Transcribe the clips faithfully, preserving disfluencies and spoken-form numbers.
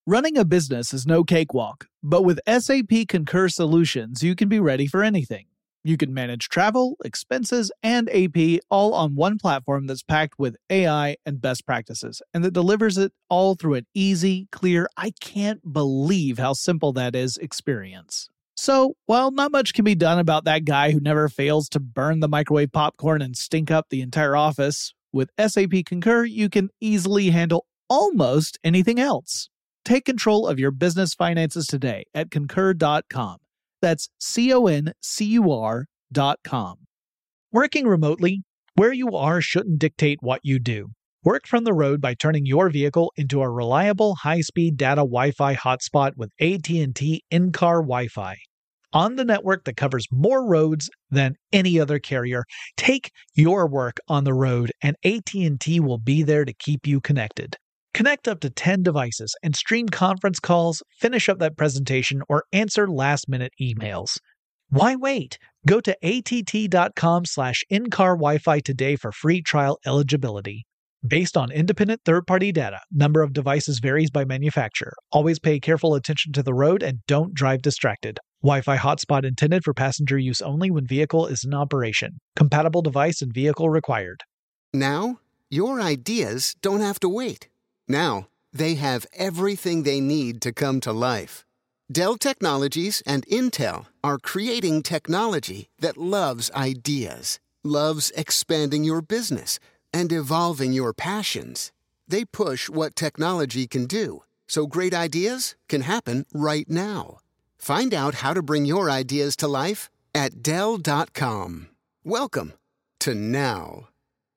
Running a business is no cakewalk, but with S A P Concur Solutions, you can be ready for anything. You can manage travel, expenses, and A P all on one platform that's packed with A I and best practices, and that delivers it all through an easy, clear, I can't believe how simple that is experience. So, while not much can be done about that guy who never fails to burn the microwave popcorn and stink up the entire office, with S A P Concur, you can easily handle almost anything else. Take control of your business finances today at concur dot com. That's C O N C U R dot com. Working remotely, where you are shouldn't dictate what you do. Work from the road by turning your vehicle into a reliable high-speed data Wi-Fi hotspot with A T and T in-car Wi-Fi. On the network that covers more roads than any other carrier, take your work on the road and A T and T will be there to keep you connected. Connect up to ten devices and stream conference calls, finish up that presentation, or answer last-minute emails. Why wait? Go to A T T dot com slash in-car Wi-Fi today for free trial eligibility. Based on independent third-party data, number of devices varies by manufacturer. Always pay careful attention to the road and don't drive distracted. Wi-Fi hotspot intended for passenger use only when vehicle is in operation. Compatible device and vehicle required. Now, your ideas don't have to wait. Now, they have everything they need to come to life. Dell Technologies and Intel are creating technology that loves ideas, loves expanding your business, and evolving your passions. They push what technology can do, so great ideas can happen right now. Find out how to bring your ideas to life at Dell dot com. Welcome to now.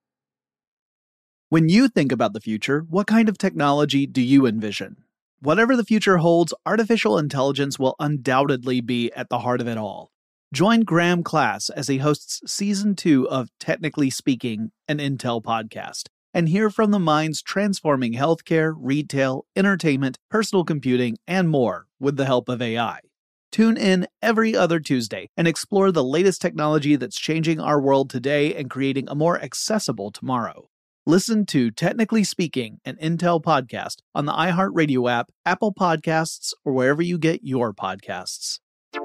When you think about the future, what kind of technology do you envision? Whatever the future holds, artificial intelligence will undoubtedly be at the heart of it all. Join Graham Class as he hosts Season two of Technically Speaking, an Intel podcast, and hear from the minds transforming healthcare, retail, entertainment, personal computing, and more with the help of A I. Tune in every other Tuesday and explore the latest technology that's changing our world today and creating a more accessible tomorrow. Listen to Technically Speaking, an Intel podcast on the iHeartRadio app, Apple Podcasts, or wherever you get your podcasts.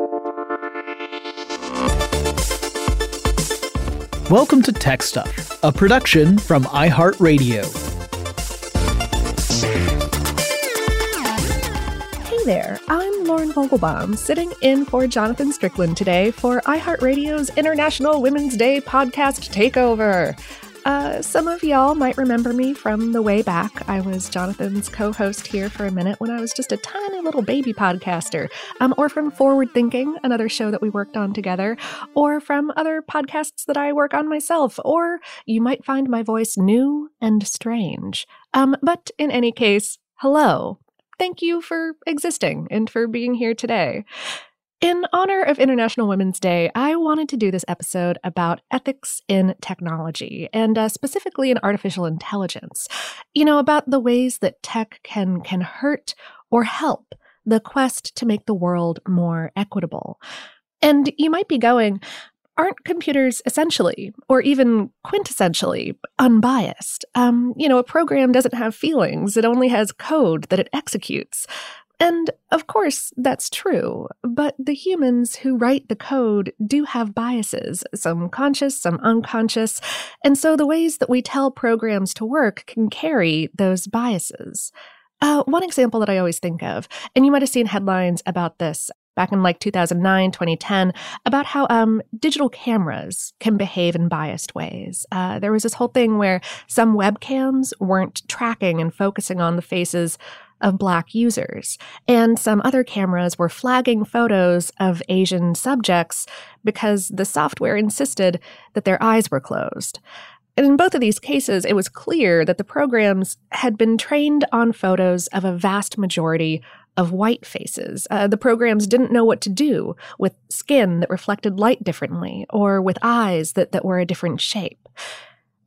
Welcome to Tech Stuff, a production from iHeartRadio. Hey there, I'm Lauren Vogelbaum, sitting in for Jonathan Strickland today for iHeartRadio's International Women's Day podcast takeover. Uh, some of y'all might remember me from the way back. I was Jonathan's co-host here for a minute when I was just a tiny little baby podcaster, um, or from Forward Thinking, another show that we worked on together, or from other podcasts that I work on myself, or you might find my voice new and strange. Um, but in any case, hello. Thank you for existing and for being here today. In honor of International Women's Day, I wanted to do this episode about ethics in technology, and uh, specifically in artificial intelligence. You know, about the ways that tech can can hurt or help the quest to make the world more equitable. And you might be going, aren't computers essentially, or even quintessentially, unbiased? Um, you know, a program doesn't have feelings. It only has code that it executes. And of course, that's true, but the humans who write the code do have biases, some conscious, some unconscious, and so the ways that we tell programs to work can carry those biases. Uh, one example that I always think of, and you might have seen headlines about this back in like two thousand nine, twenty ten, about how um, digital cameras can behave in biased ways. Uh, there was this whole thing where some webcams weren't tracking and focusing on the faces of Black users, and some other cameras were flagging photos of Asian subjects because the software insisted that their eyes were closed. And in both of these cases, it was clear that the programs had been trained on photos of a vast majority of white faces. Uh, the programs didn't know what to do with skin that reflected light differently, or with eyes that, that were a different shape.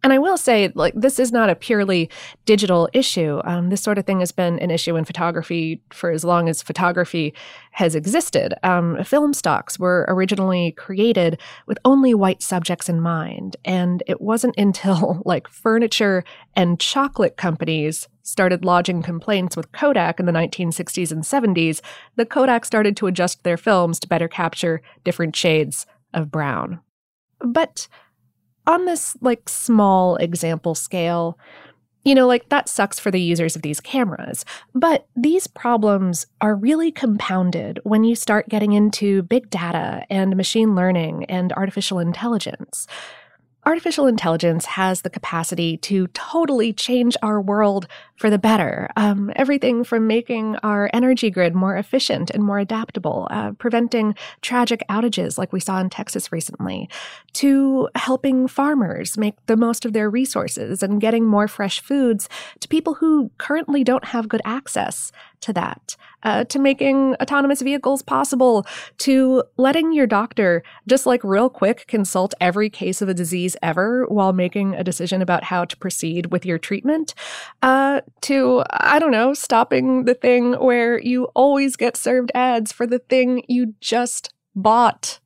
And I will say, like, this is not a purely digital issue. Um, this sort of thing has been an issue in photography for as long as photography has existed. Um, film stocks were originally created with only white subjects in mind. And it wasn't until, like, furniture and chocolate companies started lodging complaints with Kodak in the nineteen sixties and seventies that Kodak started to adjust their films to better capture different shades of brown. But on this, like, small example scale, you know, like, that sucks for the users of these cameras. But these problems are really compounded when you start getting into big data and machine learning and artificial intelligence. Artificial intelligence has the capacity to totally change our world for the better. Um, everything from making our energy grid more efficient and more adaptable, uh, preventing tragic outages like we saw in Texas recently, to helping farmers make the most of their resources and getting more fresh foods to people who currently don't have good access to that, uh, to making autonomous vehicles possible, to letting your doctor just, like, real quick consult every case of a disease ever while making a decision about how to proceed with your treatment, uh, to, I don't know, stopping the thing where you always get served ads for the thing you just bought.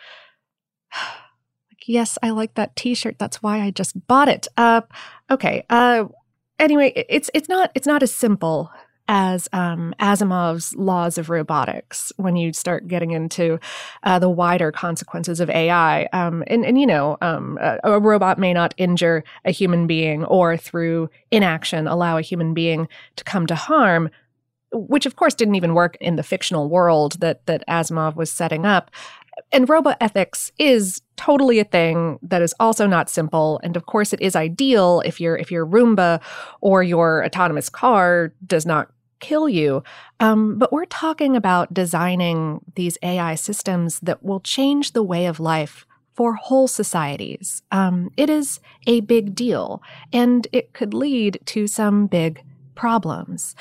Yes, I like that t-shirt. That's why I just bought it. Uh, okay. Uh, anyway, it's it's not it's not as simple as um, Asimov's laws of robotics when you start getting into uh, the wider consequences of A I. Um, and, and, you know, um, a, a robot may not injure a human being or through inaction allow a human being to come to harm, which, of course, didn't even work in the fictional world that, that Asimov was setting up. And robot ethics is totally a thing that is also not simple. And of course, it is ideal if your if your Roomba or your autonomous car does not kill you. Um, but we're talking about designing these A I systems that will change the way of life for whole societies. Um, it is a big deal, and it could lead to some big problems.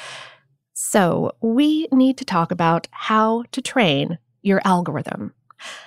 So we need to talk about how to train your algorithm.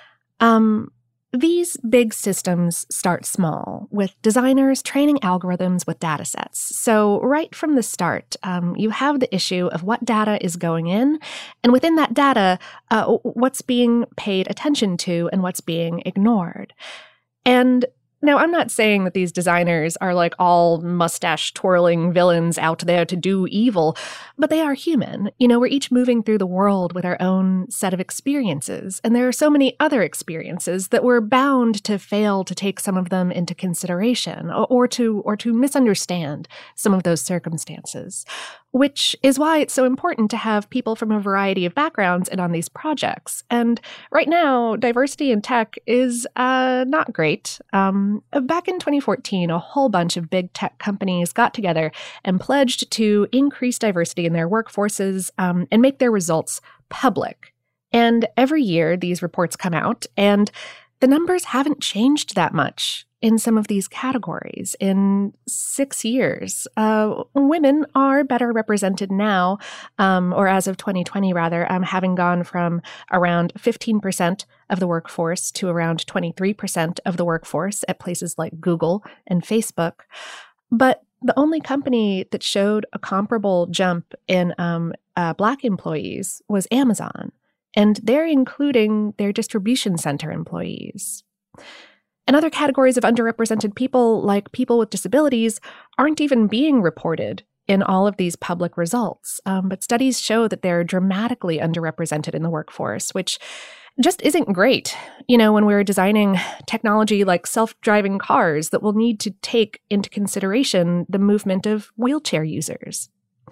Um, these big systems start small, with designers training algorithms with data sets. So right from the start, um, you have the issue of what data is going in, and within that data, uh, what's being paid attention to and what's being ignored. And now, I'm not saying that these designers are like all mustache-twirling villains out there to do evil, but they are human. You know, we're each moving through the world with our own set of experiences, and there are so many other experiences that we're bound to fail to take some of them into consideration, or, or to or to misunderstand some of those circumstances, which is why it's so important to have people from a variety of backgrounds in on these projects. And right now, diversity in tech is uh, not great. Um, back in twenty fourteen, a whole bunch of big tech companies got together and pledged to increase diversity in their workforces um, and make their results public. And every year, these reports come out, and the numbers haven't changed that much in some of these categories. In six years, uh, women are better represented now, um, or as of twenty twenty, rather, um, having gone from around fifteen percent of the workforce to around twenty-three percent of the workforce at places like Google and Facebook. But the only company that showed a comparable jump in um, uh, Black employees was Amazon, and they're including their distribution center employees. And other categories of underrepresented people, like people with disabilities, aren't even being reported in all of these public results. Um, but studies show that they're dramatically underrepresented in the workforce, which just isn't great, you know, when we're designing technology like self-driving cars that will need to take into consideration the movement of wheelchair users.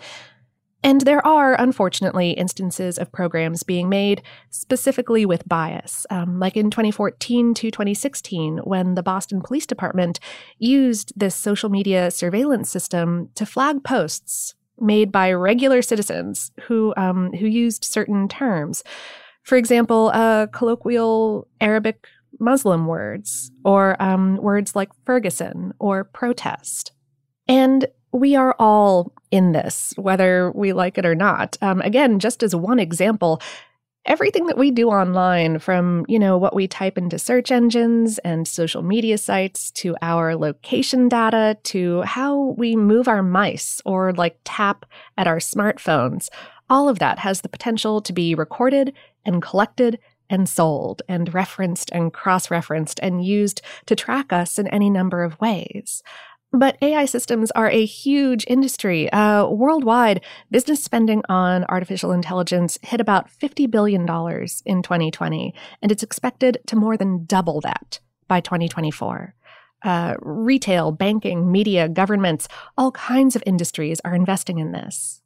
And there are, unfortunately, instances of programs being made specifically with bias, um, like in twenty fourteen to twenty sixteen, when the Boston Police Department used this social media surveillance system to flag posts made by regular citizens who um, who used certain terms. For example, uh, colloquial Arabic Muslim words, or um, words like Ferguson or protest. And we are all in this, whether we like it or not. Um, again, just as one example, everything that we do online, from, you know, what we type into search engines and social media sites, to our location data, to how we move our mice or like tap at our smartphones, all of that has the potential to be recorded and collected and sold and referenced and cross-referenced and used to track us in any number of ways. But A I systems are a huge industry. Uh, worldwide, business spending on artificial intelligence hit about fifty billion dollars in twenty twenty, and it's expected to more than double that by twenty twenty-four. Uh, retail, banking, media, governments, all kinds of industries are investing in this.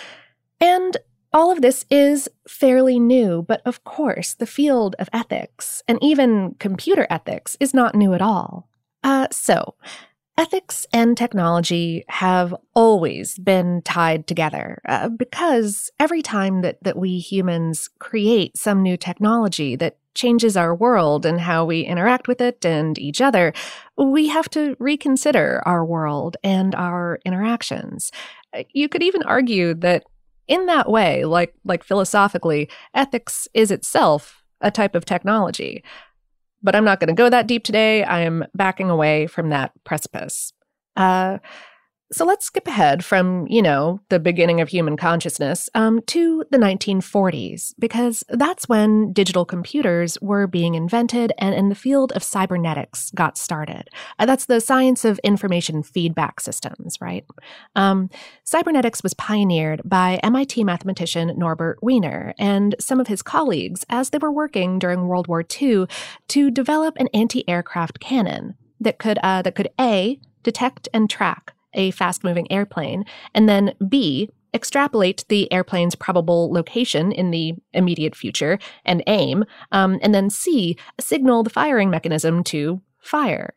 And all of this is fairly new, but of course, the field of ethics, and even computer ethics, is not new at all. Uh, so, ethics and technology have always been tied together uh, because every time that, that we humans create some new technology that changes our world and how we interact with it and each other, we have to reconsider our world and our interactions. You could even argue that in that way, like, like philosophically, ethics is itself a type of technology. But I'm not going to go that deep today. I am backing away from that precipice. Uh, so let's skip ahead from, you know, the beginning of human consciousness um, to the nineteen forties, because that's when digital computers were being invented and, and the field of cybernetics got started. Uh, that's the science of information feedback systems, right? Um, cybernetics was pioneered by M I T mathematician Norbert Wiener and some of his colleagues as they were working during World War Two to develop an anti-aircraft cannon that could, uh, that could A, detect and track a fast-moving airplane, and then B, extrapolate the airplane's probable location in the immediate future and aim, um, and then C, signal the firing mechanism to fire.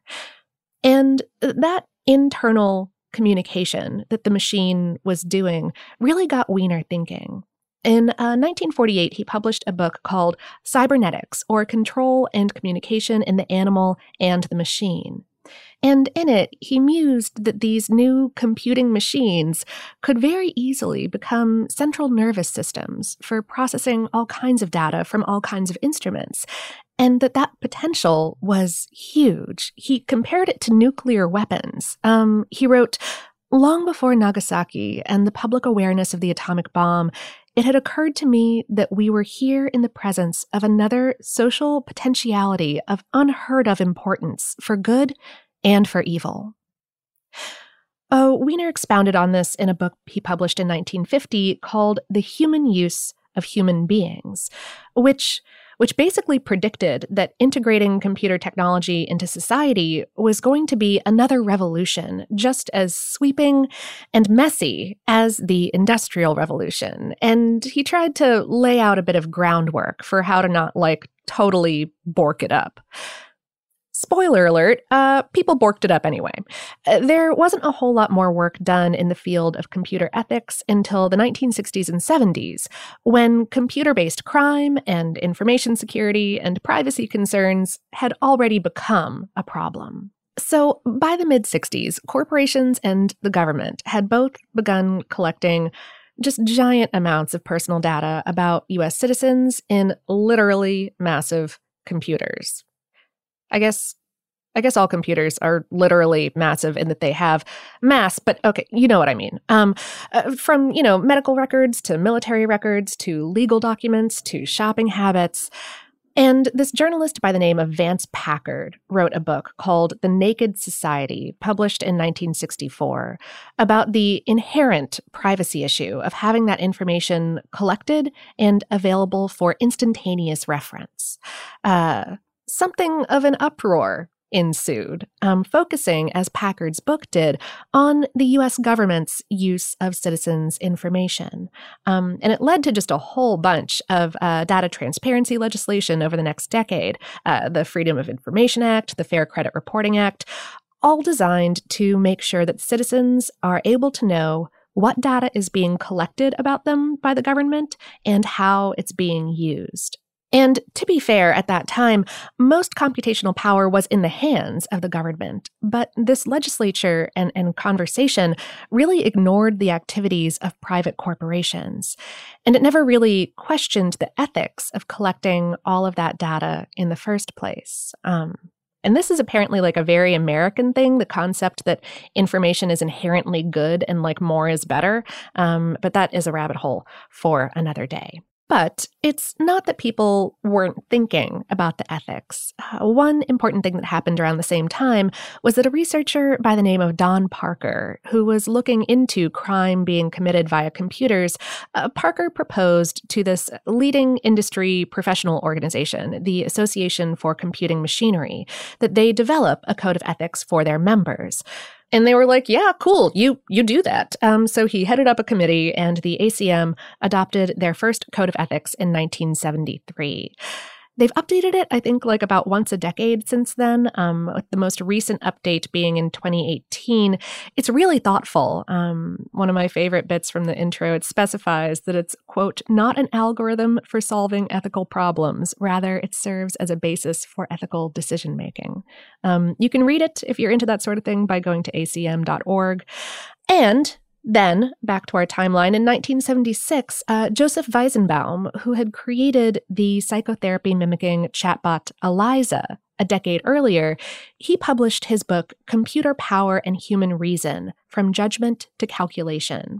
And that internal communication that the machine was doing really got Wiener thinking. In uh, nineteen forty-eight, he published a book called Cybernetics, or Control and Communication in the Animal and the Machine. And in it, he mused that these new computing machines could very easily become central nervous systems for processing all kinds of data from all kinds of instruments, and that that potential was huge. He compared it to nuclear weapons. Um, he wrote, "Long before Nagasaki and the public awareness of the atomic bomb, it had occurred to me that we were here in the presence of another social potentiality of unheard of importance for good and for evil." Oh, Wiener expounded on this in a book he published in nineteen fifty called The Human Use of Human Beings, which which basically predicted that integrating computer technology into society was going to be another revolution, just as sweeping and messy as the Industrial Revolution. And he tried to lay out a bit of groundwork for how to not, like, totally bork it up. Spoiler alert, uh, people borked it up anyway. Uh, there wasn't a whole lot more work done in the field of computer ethics until the nineteen sixties and seventies, when computer-based crime and information security and privacy concerns had already become a problem. So by the mid-sixties, corporations and the government had both begun collecting just giant amounts of personal data about U S citizens in literally massive computers. I guess I guess all computers are literally massive in that they have mass, but okay, you know what I mean. Um, uh, from, you know, medical records to military records to legal documents to shopping habits. And this journalist by the name of Vance Packard wrote a book called The Naked Society, published in nineteen sixty-four, about the inherent privacy issue of having that information collected and available for instantaneous reference. Uh, Something of an uproar ensued, um, focusing, as Packard's book did, on the U S government's use of citizens' information. Um, and it led to just a whole bunch of uh, data transparency legislation over the next decade, uh, the Freedom of Information Act, the Fair Credit Reporting Act, all designed to make sure that citizens are able to know what data is being collected about them by the government and how it's being used. And to be fair, at that time, most computational power was in the hands of the government. But this legislature and, and conversation really ignored the activities of private corporations. And it never really questioned the ethics of collecting all of that data in the first place. Um, and this is apparently like a very American thing, the concept that information is inherently good and like more is better. Um, but that is a rabbit hole for another day. But it's not that people weren't thinking about the ethics. Uh, one important thing that happened around the same time was that a researcher by the name of Don Parker, who was looking into crime being committed via computers, uh, Parker proposed to this leading industry professional organization, the Association for Computing Machinery, that they develop a code of ethics for their members. And they were like, yeah, cool, you you do that. Um, so he headed up a committee, and the A C M adopted their first code of ethics in nineteen seventy-three. They've updated it, I think, like about once a decade since then, um, with the most recent update being in twenty eighteen. It's really thoughtful. Um, one of my favorite bits from the intro, it specifies that it's, quote, not an algorithm for solving ethical problems. Rather, it serves as a basis for ethical decision-making. Um, you can read it if you're into that sort of thing by going to A C M dot org. And then, back to our timeline, in nineteen seventy-six, uh, Joseph Weizenbaum, who had created the psychotherapy-mimicking chatbot Eliza a decade earlier, he published his book, Computer Power and Human Reason, From Judgment to Calculation.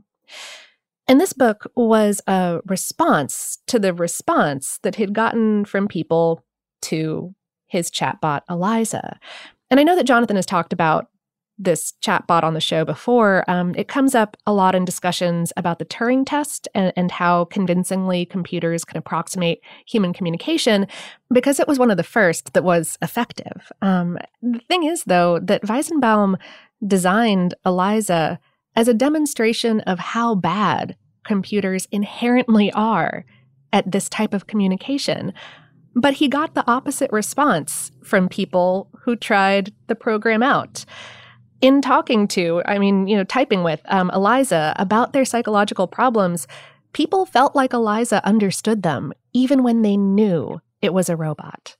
And this book was a response to the response that he'd gotten from people to his chatbot Eliza. And I know that Jonathan has talked about this chatbot on the show before. Um, it comes up a lot in discussions about the Turing test and, and how convincingly computers can approximate human communication, because it was one of the first that was effective. Um, the thing is, though, that Weizenbaum designed Eliza as a demonstration of how bad computers inherently are at this type of communication. But he got the opposite response from people who tried the program out. In talking to, I mean, you know, typing with um, Eliza about their psychological problems, people felt like Eliza understood them, even when they knew it was a robot.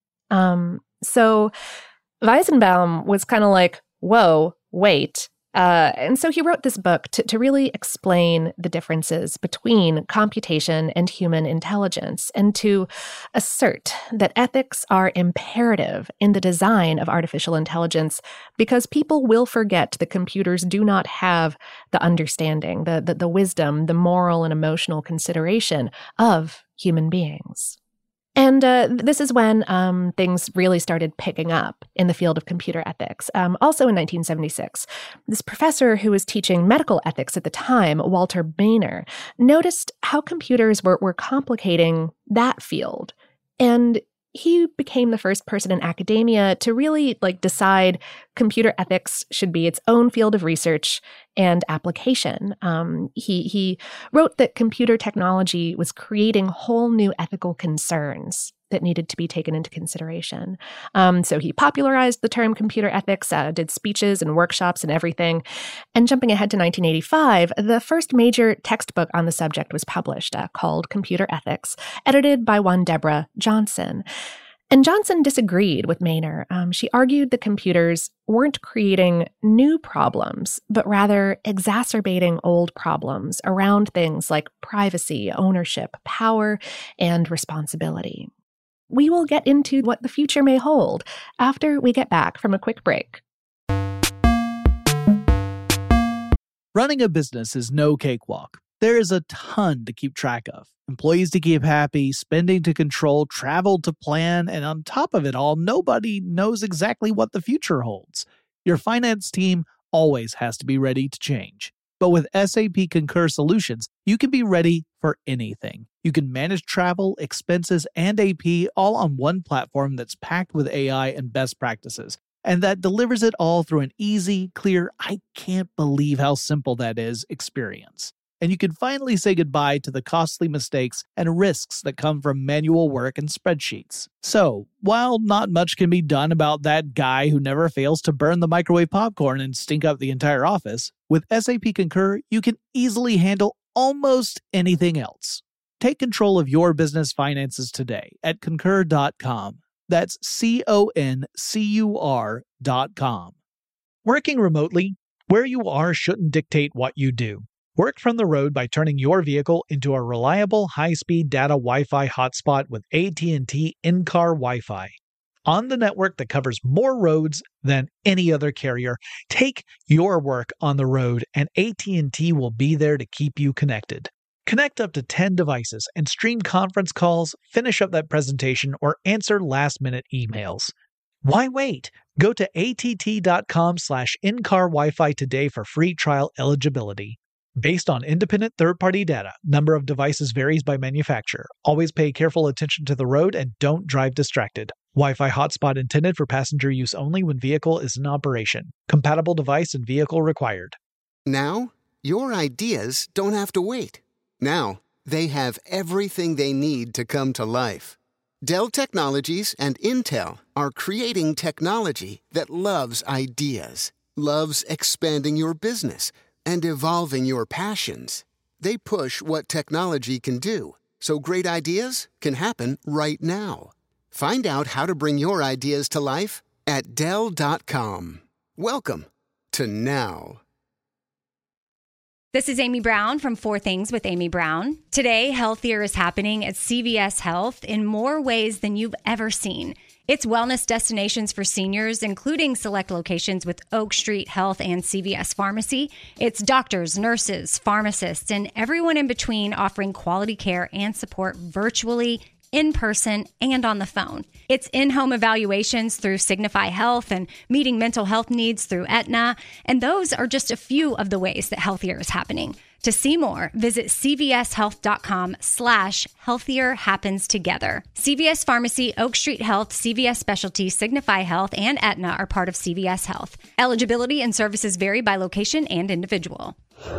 Um, so Weizenbaum was kind of like, whoa, wait. Uh, and so he wrote this book to, to really explain the differences between computation and human intelligence, and to assert that ethics are imperative in the design of artificial intelligence, because people will forget that computers do not have the understanding, the, the, the wisdom, the moral and emotional consideration of human beings. And uh, this is when um, things really started picking up in the field of computer ethics. Um, also in nineteen seventy-six, this professor who was teaching medical ethics at the time, Walter Boehner, noticed how computers were, were complicating that field. And he became the first person in academia to really like decide computer ethics should be its own field of research and application. Um, he he wrote that computer technology was creating whole new ethical concerns that needed to be taken into consideration. Um, so he popularized the term computer ethics, uh, did speeches and workshops and everything. And jumping ahead to nineteen eighty-five, the first major textbook on the subject was published, uh, called Computer Ethics, edited by one Deborah Johnson. And Johnson disagreed with Boehner. Um, she argued that computers weren't creating new problems, but rather exacerbating old problems around things like privacy, ownership, power, and responsibility. We will get into what the future may hold after we get back from a quick break. Running a business is no cakewalk. There is a ton to keep track of. Employees to keep happy, spending to control, travel to plan, and on top of it all, nobody knows exactly what the future holds. Your finance team always has to be ready to change. But with S A P Concur Solutions, you can be ready for anything. You can manage travel, expenses, and A P all on one platform that's packed with A I and best practices, and that delivers it all through an easy, clear, I can't believe how simple that is experience. And you can finally say goodbye to the costly mistakes and risks that come from manual work and spreadsheets. So, while not much can be done about that guy who never fails to burn the microwave popcorn and stink up the entire office, with S A P Concur, you can easily handle almost anything else. Take control of your business finances today at concur dot com. That's C O N C U R dot com. Working remotely, where you are shouldn't dictate what you do. Work from the road by turning your vehicle into a reliable high-speed data Wi-Fi hotspot with A T and T in-car Wi-Fi. On the network that covers more roads than any other carrier, take your work on the road and A T and T will be there to keep you connected. Connect up to ten devices and stream conference calls, finish up that presentation, or answer last-minute emails. Why wait? Go to A T T dot com slash in-car Wi-Fi today for free trial eligibility. Based on independent third-party data, number of devices varies by manufacturer. Always pay careful attention to the road and don't drive distracted. Wi-Fi hotspot intended for passenger use only when vehicle is in operation. Compatible device and vehicle required. Now, your ideas don't have to wait. Now, they have everything they need to come to life. Dell Technologies and Intel are creating technology that loves ideas, loves expanding your business, and evolving your passions. They push what technology can do, so great ideas can happen right now. Find out how to bring your ideas to life at Dell dot com. Welcome to Now. This is Amy Brown from Four Things with Amy Brown. Today, Healthier is happening at C V S Health in more ways than you've ever seen. It's wellness destinations for seniors, including select locations with Oak Street Health and C V S Pharmacy. It's doctors, nurses, pharmacists, and everyone in between offering quality care and support virtually, in person, and on the phone. It's in-home evaluations through Signify Health and meeting mental health needs through Aetna. And those are just a few of the ways that Healthier is happening. To see more, visit cvshealth.com slash healthier happens together. C V S Pharmacy, Oak Street Health, C V S Specialty, Signify Health, and Aetna are part of C V S Health. Eligibility and services vary by location and individual.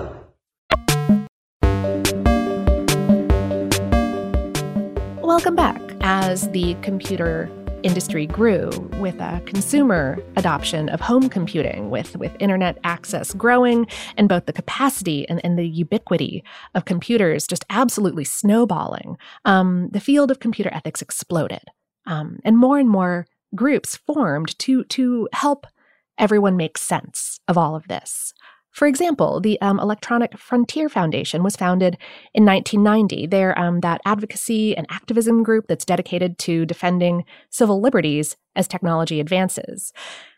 Welcome back. As the computer industry grew with a consumer adoption of home computing, with, with internet access growing, and both the capacity and, and the ubiquity of computers just absolutely snowballing, um, the field of computer ethics exploded. Um, and more and more groups formed to, to help everyone make sense of all of this. For example, the um, Electronic Frontier Foundation was founded in nineteen ninety. They're um, that advocacy and activism group that's dedicated to defending civil liberties as technology advances.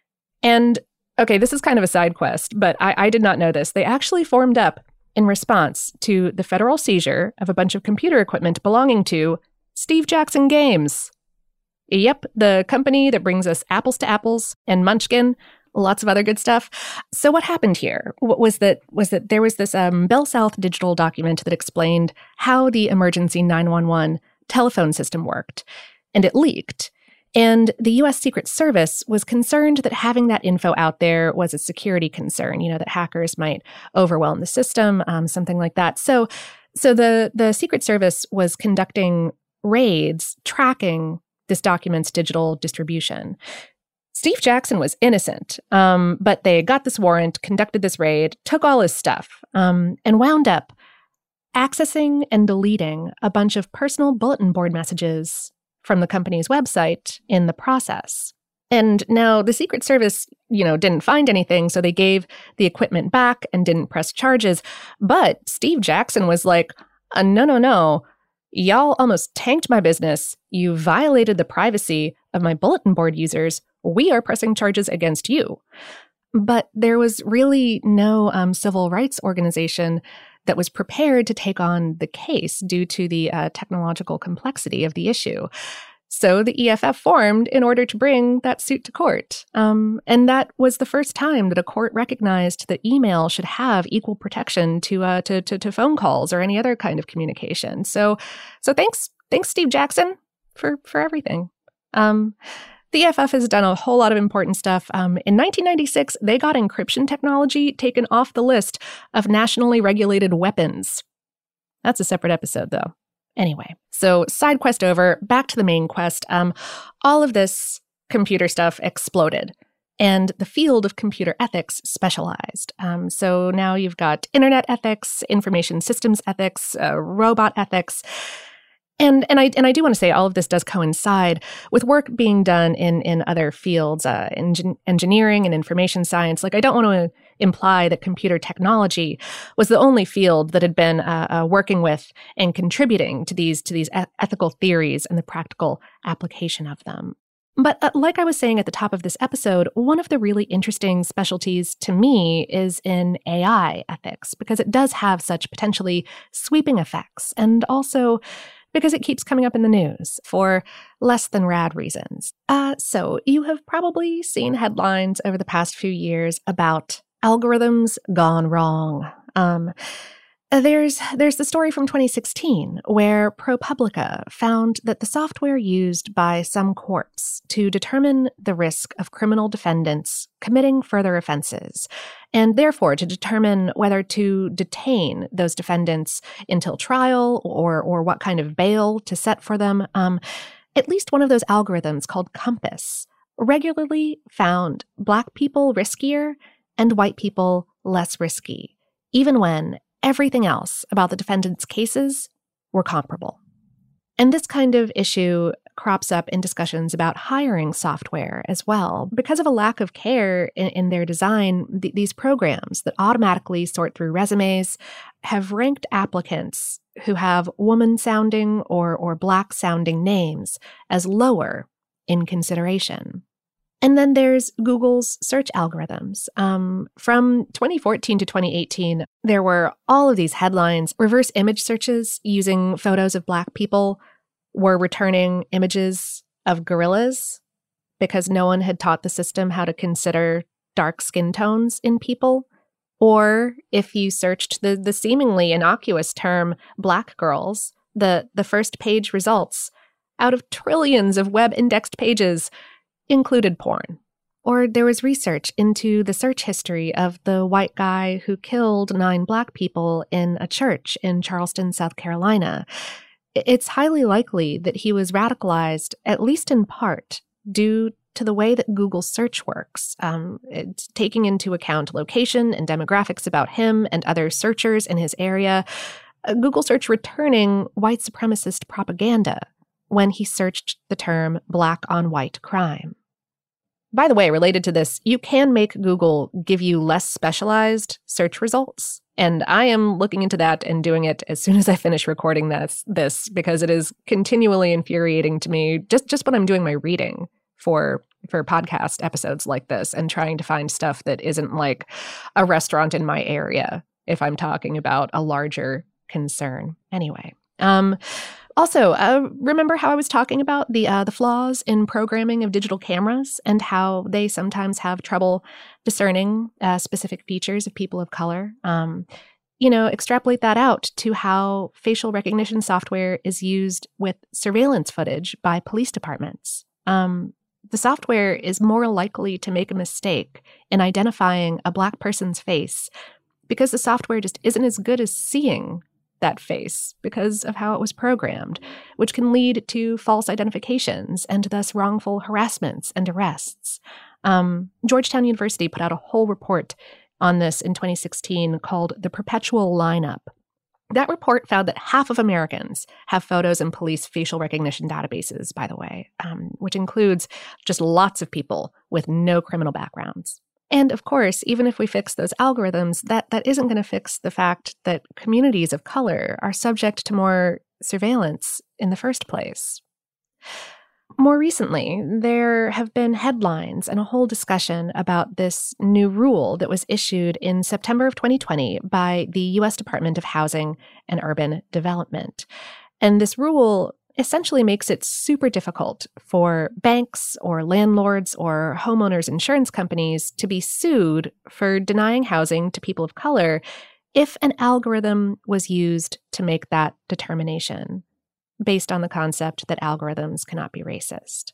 And, okay, this is kind of a side quest, but I, I did not know this. They actually formed up in response to the federal seizure of a bunch of computer equipment belonging to Steve Jackson Games. Yep, the company that brings us Apples to Apples and Munchkin, lots of other good stuff. So what happened here was that was that there was this um, Bell South digital document that explained how the emergency nine one one telephone system worked, and it leaked. And the U S Secret Service was concerned that having that info out there was a security concern, you know, that hackers might overwhelm the system, um, something like that. So, so the the Secret Service was conducting raids tracking this document's digital distribution. Steve Jackson was innocent, um, but they got this warrant, conducted this raid, took all his stuff, um, and wound up accessing and deleting a bunch of personal bulletin board messages from the company's website in the process. And now the Secret Service, you know, didn't find anything, so they gave the equipment back and didn't press charges. But Steve Jackson was like, uh, no, no, no. Y'all almost tanked my business. You violated the privacy of my bulletin board users. We are pressing charges against you. But there was really no um, civil rights organization that was prepared to take on the case due to the uh, technological complexity of the issue. So the E F F formed in order to bring that suit to court. Um, and that was the first time that a court recognized that email should have equal protection to, uh, to, to, to phone calls or any other kind of communication. So, so thanks, thanks, Steve Jackson, for, for everything. Um, the E F F has done a whole lot of important stuff. Um, in nineteen ninety-six, they got encryption technology taken off the list of nationally regulated weapons. That's a separate episode, though. Anyway, so side quest over, back to the main quest. Um, all of this computer stuff exploded. and the field of computer ethics specialized. Um, so now you've got internet ethics, information systems ethics, uh, robot ethics. And and I and I do want to say all of this does coincide with work being done in in other fields, uh, engin- engineering and information science. Like, I don't want to imply that computer technology was the only field that had been uh, uh, working with and contributing to these to these e- ethical theories and the practical application of them. But uh, like I was saying at the top of this episode, one of the really interesting specialties to me is in A I ethics, because it does have such potentially sweeping effects, and also because it keeps coming up in the news for less than rad reasons. Uh, so you have probably seen headlines over the past few years about algorithms gone wrong. Um, there's there's the story from twenty sixteen where ProPublica found that the software used by some courts to determine the risk of criminal defendants committing further offenses, and therefore to determine whether to detain those defendants until trial or or what kind of bail to set for them, um, at least one of those algorithms called COMPAS regularly found Black people riskier and white people less risky, even when everything else about the defendants' cases were comparable. And this kind of issue crops up in discussions about hiring software as well. Because of a lack of care in, in their design, th- these programs that automatically sort through resumes have ranked applicants who have woman-sounding or, or Black-sounding names as lower in consideration. And then there's Google's search algorithms. Um, from twenty fourteen to twenty eighteen, there were all of these headlines. Reverse image searches using photos of Black people were returning images of gorillas because no one had taught the system how to consider dark skin tones in people. Or if you searched the, the seemingly innocuous term Black girls, the, the first page results out of trillions of web-indexed pages included porn. Or there was research into the search history of the white guy who killed nine Black people in a church in Charleston, South Carolina. It's highly likely that he was radicalized, at least in part, due to the way that Google search works, um, it's taking into account location and demographics about him and other searchers in his area. Uh, Google search returning white supremacist propaganda when he searched the term Black on white crime. By the way, related to this, you can make Google give you less specialized search results. And I am looking into that and doing it as soon as I finish recording this, this because it is continually infuriating to me, just, just when I'm doing my reading for, for podcast episodes like this and trying to find stuff that isn't like a restaurant in my area if I'm talking about a larger concern. Anyway, um... Also, uh, remember how I was talking about the uh, the flaws in programming of digital cameras and how they sometimes have trouble discerning uh, specific features of people of color? Um, you know, extrapolate that out to how facial recognition software is used with surveillance footage by police departments. Um, the software is more likely to make a mistake in identifying a Black person's face because the software just isn't as good as seeing that face because of how it was programmed, which can lead to false identifications and thus wrongful harassments and arrests. Um, Georgetown University put out a whole report on this in twenty sixteen called The Perpetual Lineup. That report found that half of Americans have photos in police facial recognition databases, by the way, um, which includes just lots of people with no criminal backgrounds. And of course, even if we fix those algorithms, that, that isn't going to fix the fact that communities of color are subject to more surveillance in the first place. More recently, there have been headlines and a whole discussion about this new rule that was issued in September of twenty twenty by the U S Department of Housing and Urban Development. And this rule essentially makes it super difficult for banks or landlords or homeowners insurance companies to be sued for denying housing to people of color if an algorithm was used to make that determination, based on the concept that algorithms cannot be racist.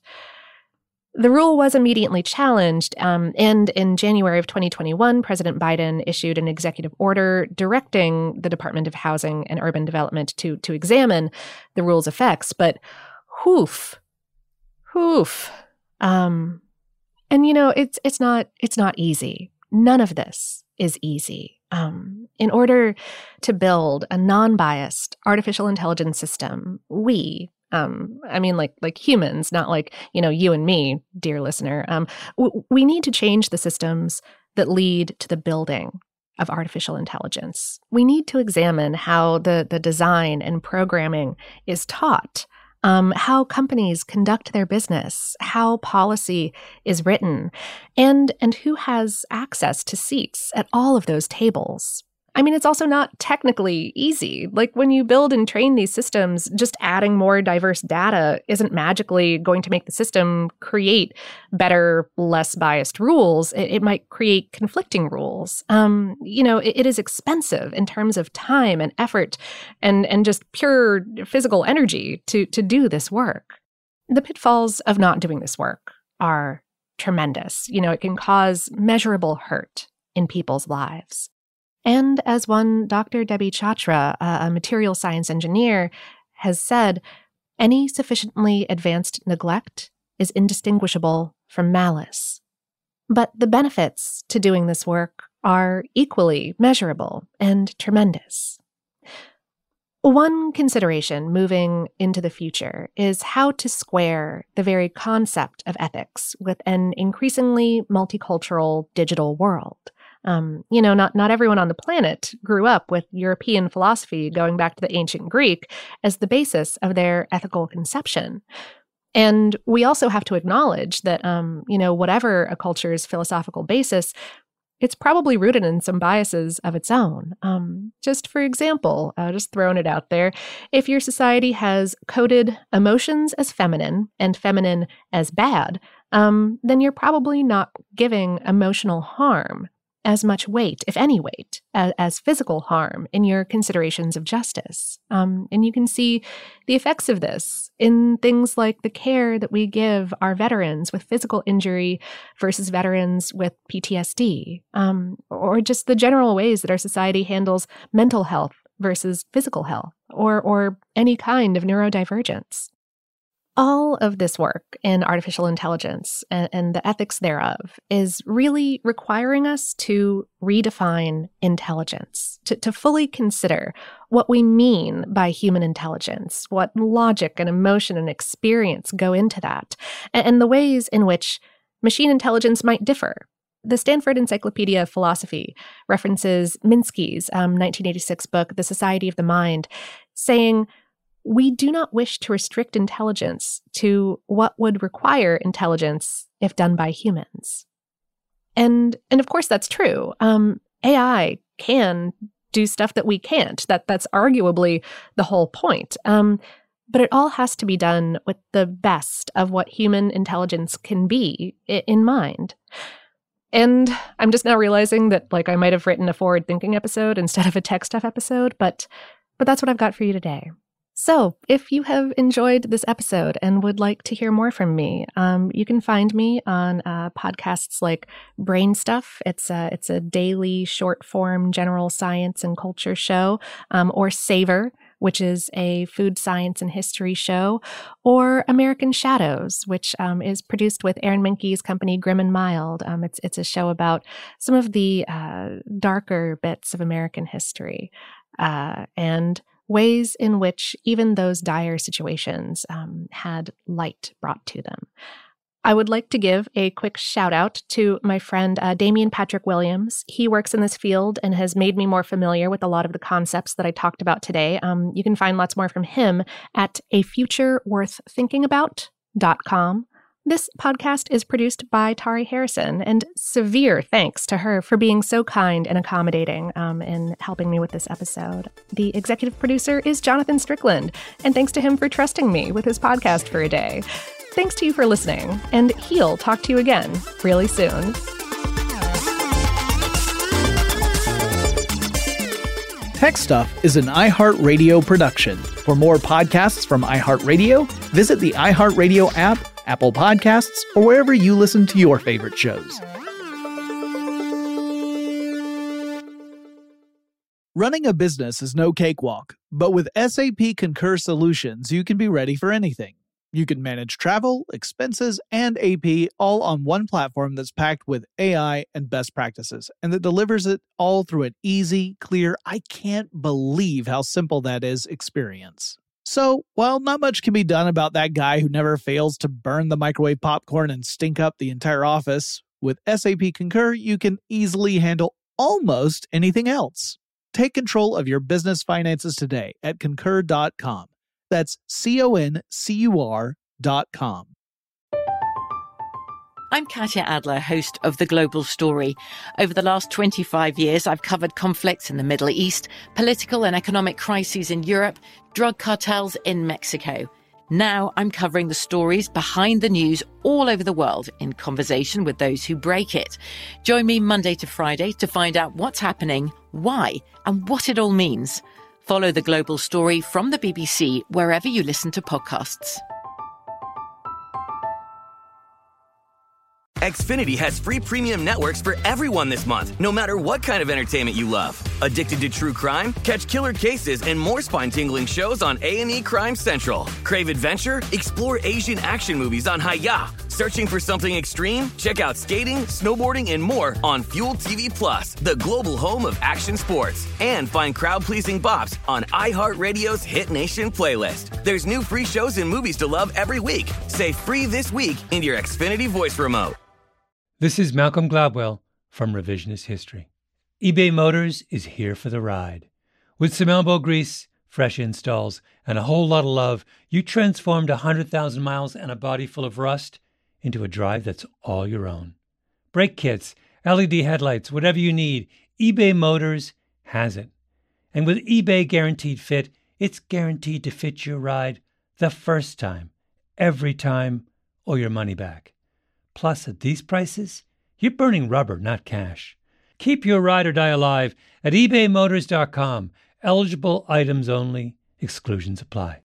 The rule was immediately challenged, um, and in January of twenty twenty-one, President Biden issued an executive order directing the Department of Housing and Urban Development to, to examine the rule's effects. But whoof, whoof. Um, And, you know, it's it's not it's not easy. None of this is easy. Um, in order to build a non-biased artificial intelligence system, we, um, I mean, like like humans, not like, you know, you and me, dear listener, um, w- we need to change the systems that lead to the building of artificial intelligence. We need to examine how the, the design and programming is taught, um, how companies conduct their business, how policy is written, and, and who has access to seats at all of those tables. I mean, it's also not technically easy. Like when you build and train these systems, just adding more diverse data isn't magically going to make the system create better, less biased rules. It, it might create conflicting rules. Um, you know, it, it is expensive in terms of time and effort and, and just pure physical energy to, to do this work. The pitfalls of not doing this work are tremendous. You know, it can cause measurable hurt in people's lives. And as one Doctor Debbie Chatra, a material science engineer, has said, any sufficiently advanced neglect is indistinguishable from malice. But the benefits to doing this work are equally measurable and tremendous. One consideration moving into the future is how to square the very concept of ethics with an increasingly multicultural digital world. Um, you know, not, not everyone on the planet grew up with European philosophy going back to the ancient Greek as the basis of their ethical conception. And we also have to acknowledge that, um, you know, whatever a culture's philosophical basis, it's probably rooted in some biases of its own. Um, just for example, uh, just throwing it out there, if your society has coded emotions as feminine and feminine as bad, um, then you're probably not giving emotional harm as much weight, if any weight, as, as physical harm in your considerations of justice. Um, and you can see the effects of this in things like the care that we give our veterans with physical injury versus veterans with P T S D, um, or just the general ways that our society handles mental health versus physical health, or, or any kind of neurodivergence. All of this work in artificial intelligence and, and the ethics thereof is really requiring us to redefine intelligence, to, to fully consider what we mean by human intelligence, what logic and emotion and experience go into that, and, and the ways in which machine intelligence might differ. The Stanford Encyclopedia of Philosophy references Minsky's um, nineteen eighty-six book, The Society of the Mind, saying, "We do not wish to restrict intelligence to what would require intelligence if done by humans." And and of course that's true. Um, A I can do stuff that we can't. That that's arguably the whole point. Um, but it all has to be done with the best of what human intelligence can be in mind. And I'm just now realizing that, like, I might have written a forward-thinking episode instead of a tech stuff episode, but but that's what I've got for you today. So, if you have enjoyed this episode and would like to hear more from me, um, you can find me on uh, podcasts like Brain Stuff. It's a, it's a daily short-form general science and culture show, um, or Savor, which is a food science and history show, or American Shadows, which um, is produced with Aaron Mahnke's company Grim and Mild. Um, it's it's a show about some of the uh, darker bits of American history, uh, and ways in which even those dire situations um, had light brought to them. I would like to give a quick shout out to my friend uh, Damian Patrick Williams. He works in this field and has made me more familiar with a lot of the concepts that I talked about today. Um, you can find lots more from him at a future worth thinking about dot com. This podcast is produced by Tari Harrison, and severe thanks to her for being so kind and accommodating um, in helping me with this episode. The executive producer is Jonathan Strickland, and thanks to him for trusting me with his podcast for a day. Thanks to you for listening, and he'll talk to you again really soon. Tech Stuff is an iHeartRadio production. For more podcasts from iHeartRadio, visit the iHeartRadio app, Apple Podcasts, or wherever you listen to your favorite shows. Running a business is no cakewalk, but with S A P Concur Solutions, you can be ready for anything. You can manage travel, expenses, and A P all on one platform that's packed with A I and best practices, and that delivers it all through an easy, clear, I can't believe how simple that is experience. So, while not much can be done about that guy who never fails to burn the microwave popcorn and stink up the entire office, with S A P Concur, you can easily handle almost anything else. Take control of your business finances today at concur dot com. That's C O N C U R dot com. I'm Katya Adler, host of The Global Story. Over the last twenty-five years, I've covered conflicts in the Middle East, political and economic crises in Europe, drug cartels in Mexico. Now I'm covering the stories behind the news all over the world in conversation with those who break it. Join me Monday to Friday to find out what's happening, why, and what it all means. Follow The Global Story from the B B C wherever you listen to podcasts. Xfinity has free premium networks for everyone this month, no matter what kind of entertainment you love. Addicted to true crime? Catch killer cases and more spine-tingling shows on A and E Crime Central. Crave adventure? Explore Asian action movies on Hi-Ya. Searching for something extreme? Check out skating, snowboarding, and more on Fuel T V Plus, the global home of action sports. And find crowd-pleasing bops on iHeartRadio's Hit Nation playlist. There's new free shows and movies to love every week. Say free this week in your Xfinity voice remote. This is Malcolm Gladwell from Revisionist History. eBay Motors is here for the ride. With some elbow grease, fresh installs, and a whole lot of love, you transformed one hundred thousand miles and a body full of rust into a drive that's all your own. Brake kits, L E D headlights, whatever you need, eBay Motors has it. And with eBay Guaranteed Fit, it's guaranteed to fit your ride the first time, every time, or your money back. Plus, at these prices, you're burning rubber, not cash. Keep your ride or die alive at ebay motors dot com. Eligible items only. Exclusions apply.